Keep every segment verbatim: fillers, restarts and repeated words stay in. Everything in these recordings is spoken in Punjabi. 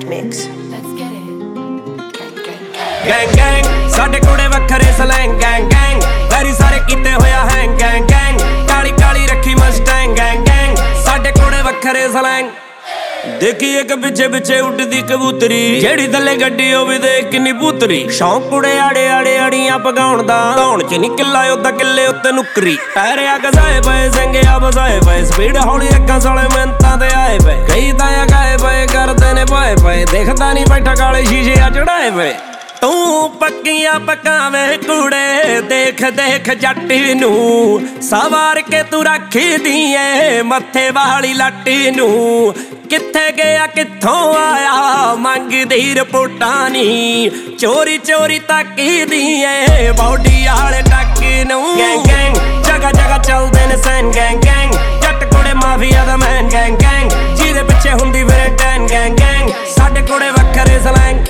Mix. Let's get it. Gang gang, ਸਾਡੇ ਕੋੜੇ ਵੱਖਰੇ ਸਲੈਂਗ gang gang, ਵੈਰੀ ਸਾਰੇ ਕੀਤੇ ਹੋਇਆ ਹੈਂਗ gang gang, ਕਾਲੀ ਕਾਲੀ ਰੱਖੀ ਮਸਟੈਂਗ gang gang, ਸਾਡੇ ਕੋੜੇ ਵੱਖਰੇ ਸਲੈਂਗ। ਦੇਖੀ ਇੱਕ ਪਿੱਛੇ ਪਿੱਛੇ ਉੱਡਦੀ ਕਬੂਤਰੀ, ਜਿਹੜੀ ਥੱਲੇ ਗੱਡੀ ਹੋਵੇ ਦੇਖ ਕਿੰਨੀ ਬੂਤਰੀ। ਸ਼ੌਂਕ ਕੁੜੇ ਆੜੇ ਆੜੇ ਅੜੀਆਂ ਪਗਾਉਣ ਦਾ, ਧੌਣ ਚ ਨੀ ਕਿੱਲਾ ਉਦਾਂ ਕਿੱਲੇ ਉੱਤੇ ਨੁਕਰੀ। ਪੈਰਿਆ ਗਜ਼ਾਏ ਪਏ ਸਿੰਘਿਆ ਬਜ਼ਾਏ ਪਏ, ਸਪੀਡ ਹੌਲੀ ਅੱਖਾਂ ਸਾਲੇ ਮਿੰਤਾਂ ਤੇ ਆਏ ਪਏ। ਕਈ ਤਾਂ ਗਾਏ ਪਏ ਕਰਦੇ ਨੇ ਪਾਏ ਪਏ, ਦੇਖਦਾ ਨੀ ਬੈਠਾ ਕਾਲੇ ਸ਼ੀਸ਼ੇ ਆ ਚੜਾਏ ਪਏ। ਤੂੰ ਪੱਕੀਆਂ ਪਕਾਵੇਂ ਕੁੜੇ, ਦੇਖ ਦੇਖ ਜੱਟ ਨੂੰ ਸਵਾਰ ਕੇ ਤੂੰ ਰੱਖਦੀ ਏ ਮੱਥੇ ਵਾਲੀ ਲੱਟ ਨੂੰ। ਕਿੱਥੇ ਗਿਆ ਕਿੱਥੋਂ ਆਇਆ ਮੰਗਦੀ ਰਿਪੋਰਟਾਂ ਨੀ, ਚੋਰੀ ਚੋਰੀ ਤੱਕਦੀ ਏ ਬੌਡੀ ਵਾਲੇ ਟੱਕ ਨੂੰ। ਗੈਂਗ ਗੈਂਗ ਜਗਾ ਜਗਾ ਚੱਲਦੇ ਨੇ ਸੈਨ ਗੈਂਗ ਗੈਂਗ, ਜੱਟ ਕੋੜੇ ਮਾਫੀਆ ਦਾ ਮੈਨ ਗੈਂਗ ਗੈਂਗ, ਜਿਹਦੇ ਪਿੱਛੇ ਹੁੰਦੀ ਫਿਰੇ ਟੈਨ ਗੈਂਗ ਗੈਂਗ, ਸਾਡੇ ਕੋੜੇ ਵੱਖਰੇ ਸਲੈਂਗ।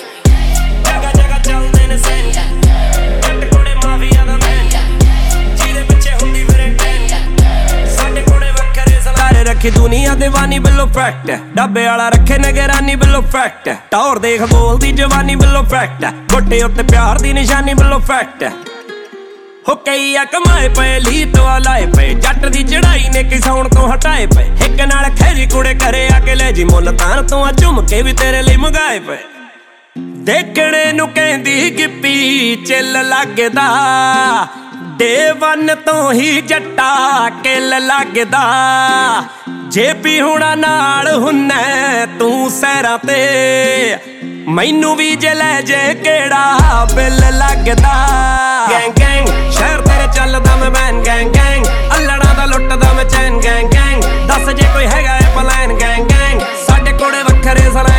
ਰੱਖੀ ਦੁਨੀਆ ਦੀਵਾਨੀ ਬਿੱਲੋ ਫੈਕਟ, ਡੱਬੇ ਵਾਲਾ ਰੱਖੇ ਨਗਰਾਨੀ ਬਿੱਲੋ ਫੈਕਟ। ਟੌਰ ਦੇਖ ਬੋਲਦੀ ਜਵਾਨੀ ਬਿੱਲੋ ਫੈਕਟ, ਗੋਟੇ ਉੱਤੇ ਪਿਆਰ ਦੀ ਨਿਸ਼ਾਨੀ ਬਿੱਲੋ ਫੈਕਟ। ਹੋ ਕਈ ਆ ਕਮਾਏ ਪਏ ਲੀ ਤੋਂ ਲਾਏ ਪਏ, ਜੱਟ ਦੀ ਚੜਾਈ ਨੇ ਕਿਸਾਉਣ ਤੋਂ ਹਟਾਏ ਪਏ। ਇੱਕ ਨਾਲ ਖੈਰੀ ਕੁੜੇ ਘਰੇ ਆ ਕੇ ਲੈ ਜੀ ਮੁੱਲ ਤਾਰ ਤੋਂ ਆ ਝੁੰਮ ਕੇ ਵੀ ਤੇਰੇ ਲਈ ਮੰਗਾਏ ਪਏ। ਦੇਖਣੇ ਨੂੰ ਕਹਿੰਦੀ ਗਿੱਪੀ ਚਿੱਲ ਲੱਗਦਾ, ਡੇ ਵਨ ਤੋਂ ਹੀ ਜੱਟਾ ਕਿੱਲ ਲੱਗਦਾ। ਜੇ ਪੀ ਹੁਣਾ ਨਾਲ ਹੁੰਨਾ ਤੂੰ ਸੈਰਾਂ ਤੇ, ਮੈਨੂੰ ਵੀ ਜੇ ਲੈ ਜੇ ਕਿਹੜਾ ਬਿੱਲ ਲੱਗਦਾ। ਗੈਂਗ ਗੈਂਗ ਸ਼ਹਿਰ ਤੇਰੇ ਚੱਲਦਾ ਮੈਂ ਬੈਨ ਗੈਂਗ ਗੈਂਗ, ਅੱਲੜਾਂ ਦਾ ਲੁੱਟਦਾ ਮੈਂ ਚੈਨ ਗੈਂਗ ਗੈਂਗ, ਦੱਸ ਜੇ ਕੋਈ ਹੈਗਾ ਏ ਪਲਾਨ ਗੈਂਗ ਗੈਂਗ, ਸਾਡੇ ਕੋੜੇ ਵੱਖਰੇ ਸਲੈਂਗ।